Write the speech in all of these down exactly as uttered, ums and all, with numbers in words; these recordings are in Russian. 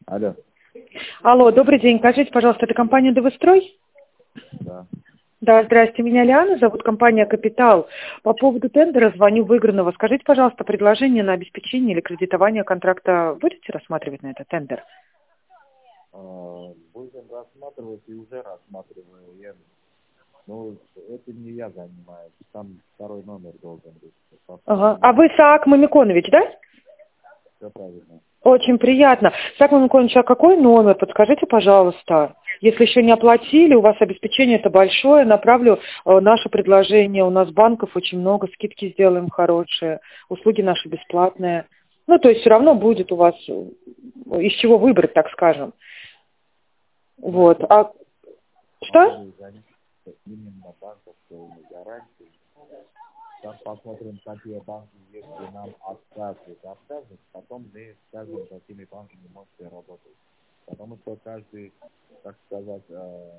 Алло. Алло, добрый день. Скажите, пожалуйста, это компания «ДВстрой»? Да. Да, здрасте. Меня Лиана зовут, компания «Капитал». По поводу тендера звоню выигранного. Скажите, пожалуйста, предложение на обеспечение или кредитование контракта будете рассматривать на этот тендер? А, будем рассматривать и уже рассматриваем. Но этим не я занимаюсь. Там второй номер должен быть. Ага. А вы Саак Мамиконович, да? Все правильно. Очень приятно. Саак Мамиконович, а какой номер? Подскажите, пожалуйста. Если еще не оплатили, у вас обеспечение это большое, направлю э, наше предложение. У нас банков очень много, скидки сделаем хорошие, услуги наши бесплатные. Ну, то есть все равно будет у вас э, из чего выбрать, так скажем. Вот. А что? Именно банковскую гарантию. Сейчас посмотрим, какие банки, если нам отказывают, отказывают, потом мы скажем, какими банками можете работать. Потому что каждый, так сказать, э,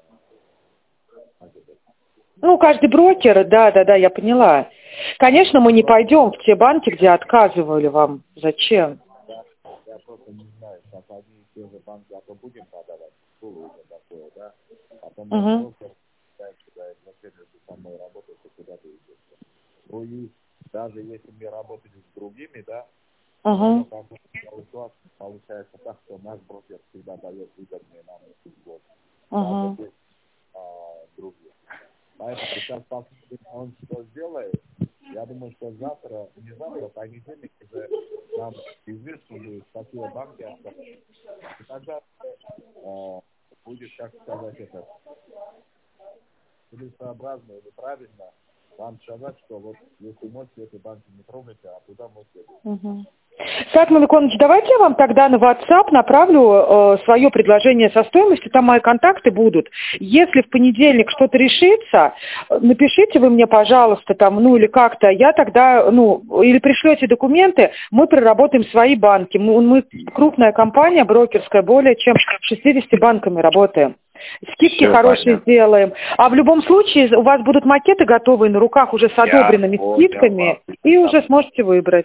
Ну, каждый брокер, да, да, да, я поняла. Конечно, мы не пойдем в те банки, где отказывали вам. Зачем? я, я просто не знаю, как одни и те же банки, а то будем подавать, было уже такое, да, потом Угу. просто сюда, если со мной работать, то куда ты идешь. Ну и даже если мы работали с другими, да, Угу. получается так, что наш брокер всегда дает выгодные нам услуги. Угу. Даже без а, других. Поэтому сейчас посмотрим, он что сделает. Я думаю, что завтра, не завтра, а понедельник уже нам известно будет, какие банки остались. И тогда а, будет, как сказать, это целесообразно или правильно вам сказать, что вот если можете эти банки не трогайте, а туда можете. Угу. Саак Мамиконович, давайте я вам тогда на WhatsApp направлю э, свое предложение со стоимостью, там мои контакты будут. Если в понедельник что-то решится, э, напишите вы мне, пожалуйста, там, ну или как-то, я тогда, ну, или пришлете документы, мы проработаем свои банки. Мы, мы крупная компания, брокерская, более чем шестьюдесятью банками работаем. Скидки Все хорошие понятно. сделаем. А в любом случае у вас будут макеты готовые на руках уже с одобренными Я скидками, понял, и уже сможете выбрать.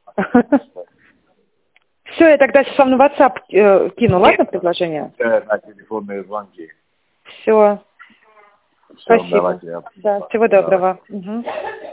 Все, я тогда сейчас вам на WhatsApp э, кину, ладно, предложение? на телефонные звонки. Все, Все, спасибо. давайте. Я... Да, всего доброго. Угу.